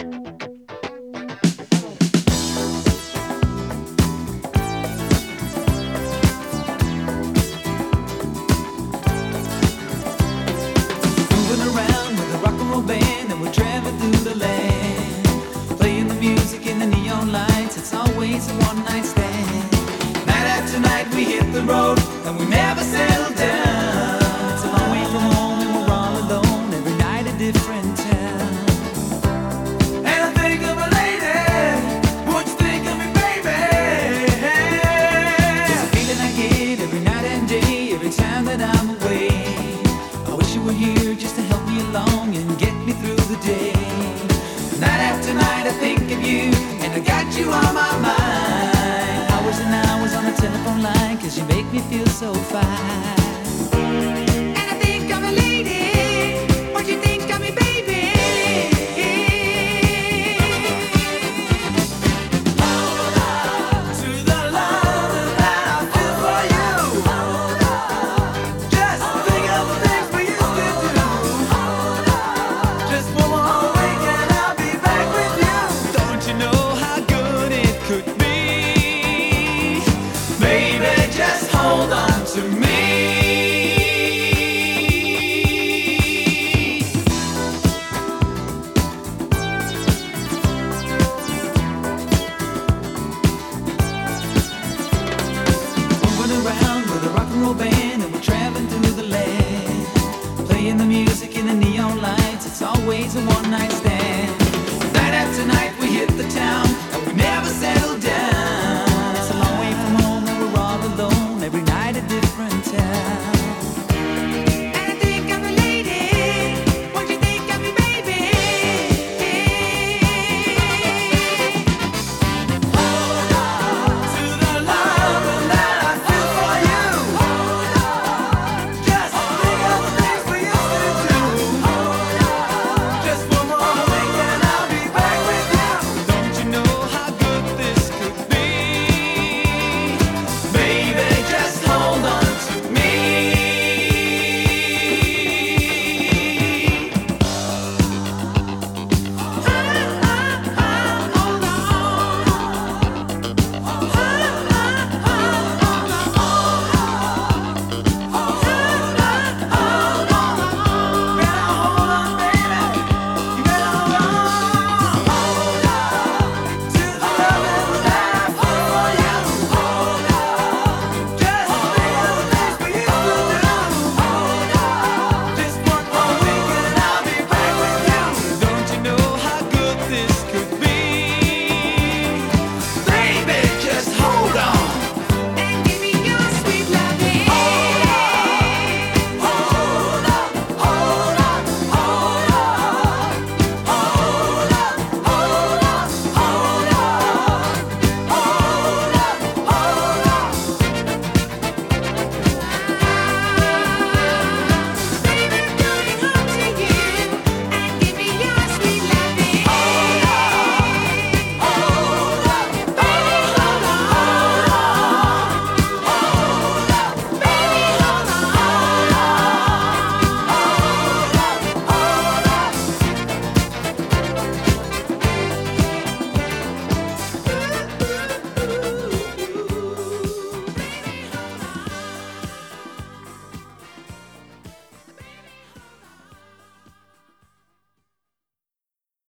Moving around with a rock and roll band, and we're traveling through the land, playing the music in the neon lights. It's always a one night stand. Night after night we hit the road, and we never settle down. It's a long way from home, and we're all alone. Every night a different town. And I think of a lady. What you think of me, baby? There's a feeling I get every night and day, every time that I'm away. I wish you were here just to help me along and get me through the day. Night after night I think of you, and I got you on my mind. Hours and hours on the telephone line, 'cause you make me feel so fine.